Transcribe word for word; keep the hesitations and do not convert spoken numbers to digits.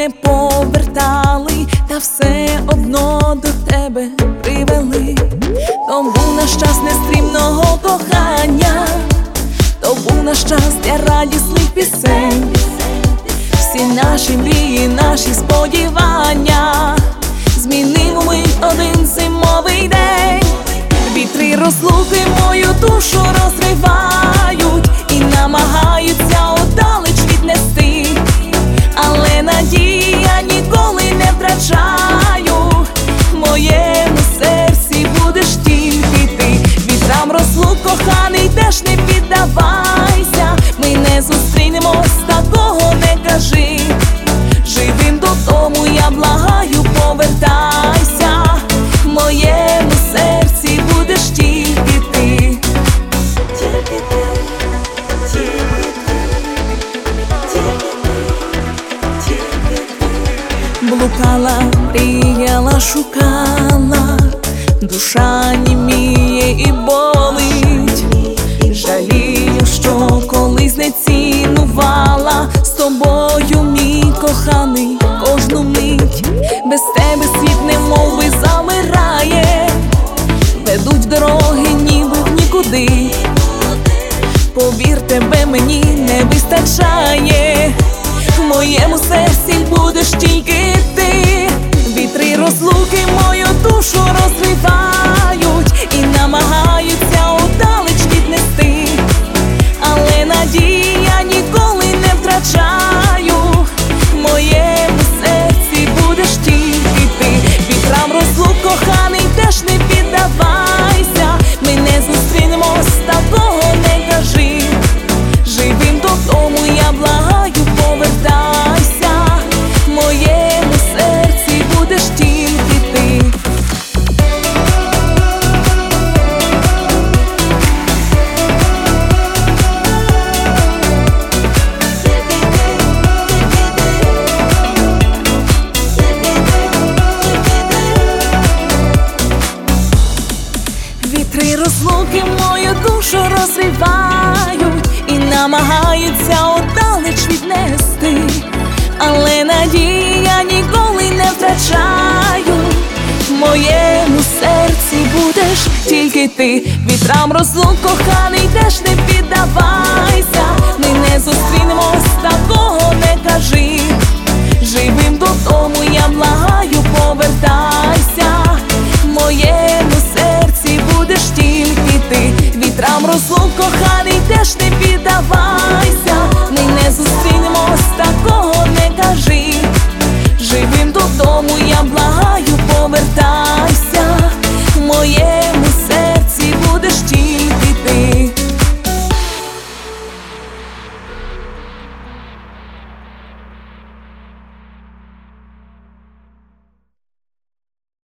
не повертали, та все одно до тебе привели. То був наш час нестрімного кохання, то був наш час для радісних пісень. Всі наші мрії, наші сподівання змінив мить один зимовий день. Вітри розлуки мою душу розривають і намагаються одалеч віднести, але надії я ніколи не втрачаю. В моєму серці будеш тільки ти. Вітрам розлук коханий теж не піддавайся. Ми не зустрінемось, такого не кажи. Живим додому, я благаю, повертайся. В моєму серці будеш тільки ти. Тільки ти, тільки ти, тільки ти, тільки ти. Блукала, мріяла, шукала, душа німіє і болить. Жалію, що колись не цінувала з тобою, мій коханий, кожну мить. Без тебе світ немов би замирає, ведуть дороги ніби в нікуди. Повір, тебе мені не вистачає. В моєму серці будеш тільки ти. Вітри розлуки мою душу розривають і намагаються удалеч віднести, але надії я ніколи не втрачаю. В моєму серці будеш тільки ти. Вітрам розлук коханий теж не піддавайся. Ми не зустрінемось, такого не кажи. Живим додому, я благаю, повертайся. В моєму серці будеш тільки ти. Вітри розлуки мою душу розривають і намагаються одалеч віднести, але надії я ніколи не втрачаю. В моєму серці будеш тільки ти. Вітрам розлук коханий теж не піддавайся. Ми не зустрінемось, такого не кажи. Живим додому, я благаю, повертайся. В моєму серці будеш тільки ти. Вітрам розлук коханий теж не піддавайся.